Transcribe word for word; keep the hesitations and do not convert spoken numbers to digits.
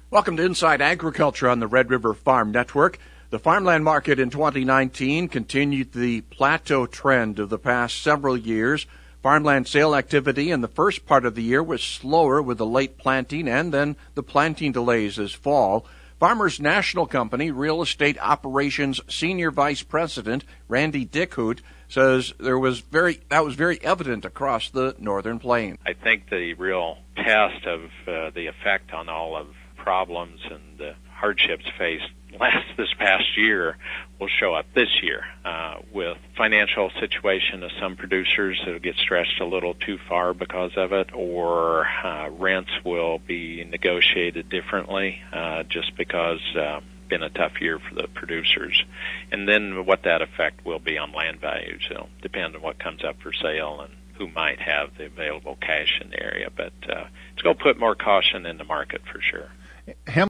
Welcome to Inside Agriculture on the Red River Farm Network. The farmland market in twenty nineteen continued the plateau trend of the past several years. Farmland sale activity in the first part of the year was slower with the late planting and then the planting delays this fall. Farmers National Company Real Estate Operations Senior Vice President Randy Dickhout says there was very that was very evident across the northern plain. I think the real test of uh, the effect on all of problems and the hardships faced last this past year will show up this year uh, with financial situation of some producers that will get stretched a little too far because of it, or uh, rents will be negotiated differently uh, just because uh, it's been a tough year for the producers. And then what that effect will be on land values. It'll depend on what comes up for sale and who might have the available cash in the area. But uh, it's going to put more caution in the market for sure.